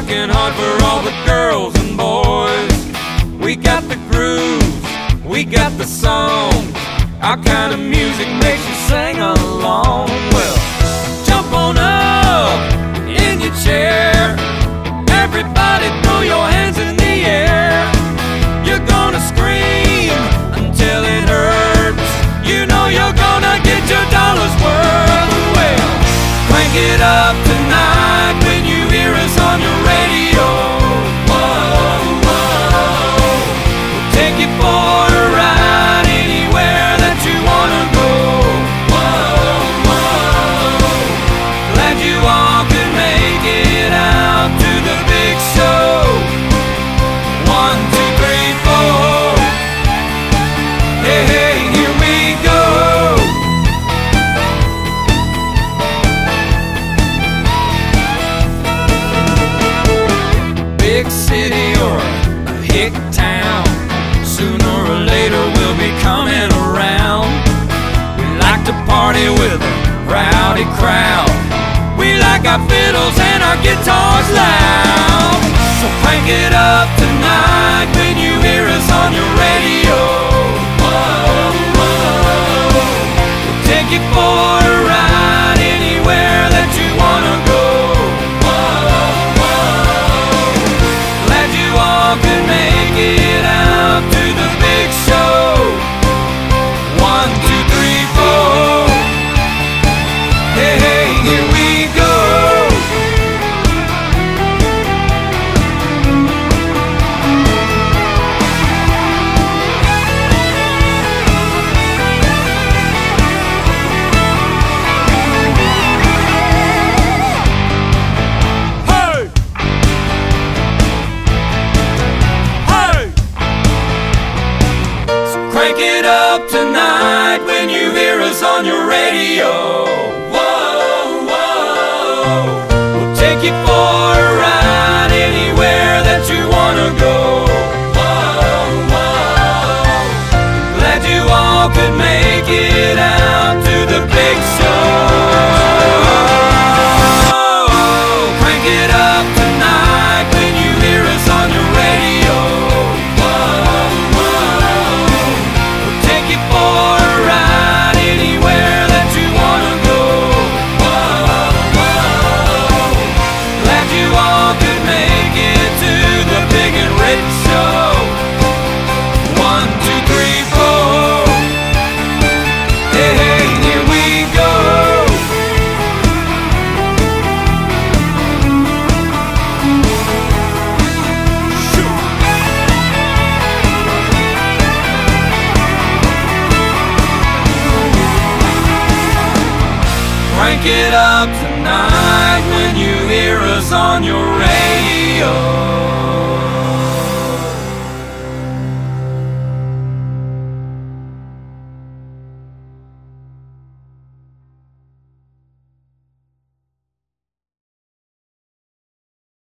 working hard for all the girls and boys. We got the grooves, we got the songs. Our kind of music makes you sing along. Well, jump on up in your chair. Everybody throw your hands in the air. You're gonna scream until it hurts. You know you're gonna get your dollar's worth. Well, crank it up tonight when you hear us on your radio. Whoa, whoa. We'll take you for a ride anywhere that you wanna go. Whoa, whoa. Glad you all could make it out to the big show. 1, 2, 3, 4. Hey, hey, here we go. Big city or a hick town, sooner or later we'll be coming around. We like to party with a rowdy crowd. We like our fiddles and our guitars loud. So crank it up tonight when you hear us on your radio. Whoa, whoa. We'll take you for a ride anywhere that you wanna go. Whoa, whoa. Glad you all could make it out to the big show. 1, 2, 3, 4. Hey, hey, here we go. Hey! Hey! So crank it up tonight when you hear us on your radio. Whoa, whoa. We'll take you for a ride anywhere that you wanna go. Whoa, whoa. Glad you all could make it out to the big show. Crank it up tonight when you hear us on your radio. Whoa, whoa. We'll take you for a ride anywhere that you wanna go. Whoa, whoa. Glad you all could make it to the big and rich show. 1, 2, 3, 4. Hey, hey, here we go. Crank it up tonight when you hear us on your radio.